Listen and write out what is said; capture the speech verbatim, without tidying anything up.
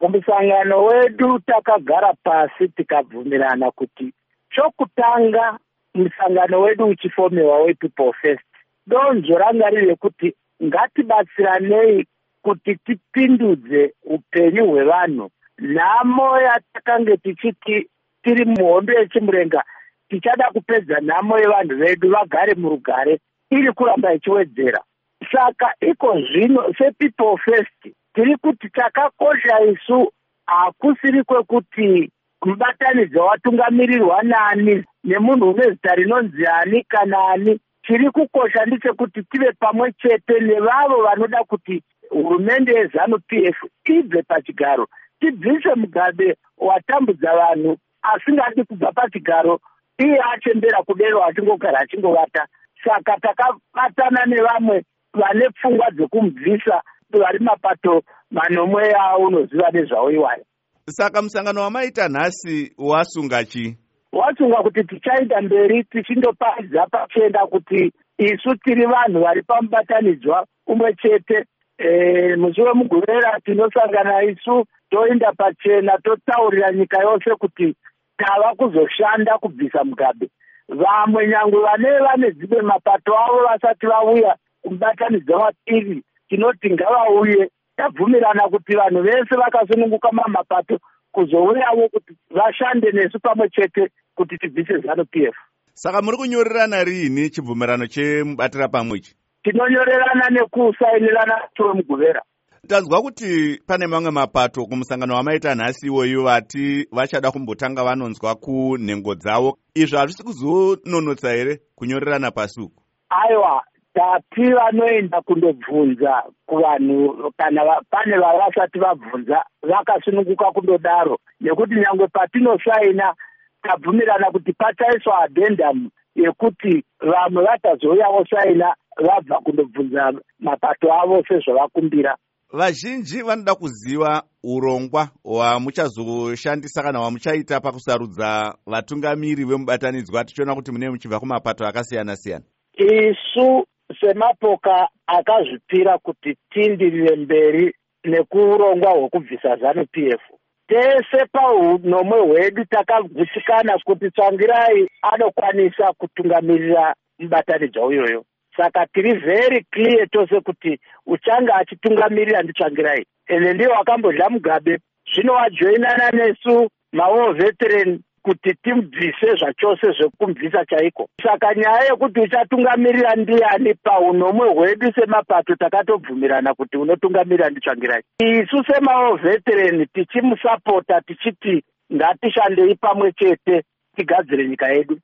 Mumusangano wedu takagara pasi tikabvumirana kuti chokutanga musangano wedu uchifomewa wePeople First, donzvo ranga riri kuti ngatibatsiranei kuti tipindudze upenyu hwevanhu. Nhamo yatakange tichiti tiri muhondo yechimurenga tichada kupedza nhamo yevanhu vedu vagare murugare iri kuramba ichiwedzera. Saka iko zvino sePeople First tiri kuti takakosha isu hakusiri kwekuti mubatanidzo watungamirirwa nani nemunhu une zita rinonzi ani kana ani. Chiri kukosha ndechekuti tive pamwe chete nevavo vanoda kuti hurumende yeZANU-P F ibve pachigaro, tibvise Mugabe watambudza vanhu asingadi kubva pachigaro, iye achembera kudero achingogara achingovata. Saka takabatana nevamwe vane pfungwa dzekumubvisa vari mapato manomwe aunoziva nezvawo iwayo. Saka musangano wamaita nhasi wasunga chii? Wasunga kuti tichaenda mberi tichindoparidza pachena kuti isu tiri vanhu vari pamubatanidzwa umwe chete. E, musi weMuguvera tinosangana isu toenda pachena totaurira nyika yose kuti tava kuzoshanda kubvisa Mugabe. Vamwe nyangwe vane vane dzimwe mapato avo vasati vauya kumubatanidzwa wapiri tinoti ngavauye. Tabvumirana kuti vanhu vese vakasununguka mamapato kuzouyawo kuti vashande nesu pamwe chete kuti tibvise ZANU-P F. Saka muri kunyorerana rini chibvumirano chemubatira pamwechi? Tinonyorerana nekusainirana weMuguvera. Tanzwa kuti pane mamwe mapato kumusangano wamaita nhasi iwoyo vati vachada kumbotanga vanonzwa kunhengo dzavo. Izvo hazvisi kuzononotsa here kunyorerana pasi uku? Aiwa, tati vanoenda kundobvunza kuvanhu kana pane vavasati vabvunza vakasununguka kundodaro, nekuti nyangwe patinosaina tabvumirana kuti pachaiswa addendum yekuti vamwe vatazouyawo saina vabva kundobvunza mapato avo sezvavakumbira. Vazhinji vanoda kuziva urongwa hwamuchazoshandisa kana hwamuchaita pakusarudza vatungamiri vemubatanidzwa, tichiona kuti mune muchibva kumapato akasiyana siyana. Isu semapoka akazvipira kuti tindirire mberi nekurongwa hwekubvisa ZANU-P F, tese paunomwe hwedu takagutsikana kuti Tsvangirai anokwanisa kutungamirira mubatanidzwa uyoyo. Saka tiri very clear tose kuti uchanga achitungamirira ndiTsvangirai, ende ndiye wakambodla Mugabe. Zvino wajoinana nesu mawo veteran kuti timubvise zvachose zvekumubvisa chaiko. Saka nyaya yekuti uchatungamirira ndiani paunomwe hwedu semapato takatobvumirana kuti unotungamirira ndiTsvangirai. Isu semawo veteran tichimusapota tichiti ngatishandei pamwe chete tigadzire nyika yedu.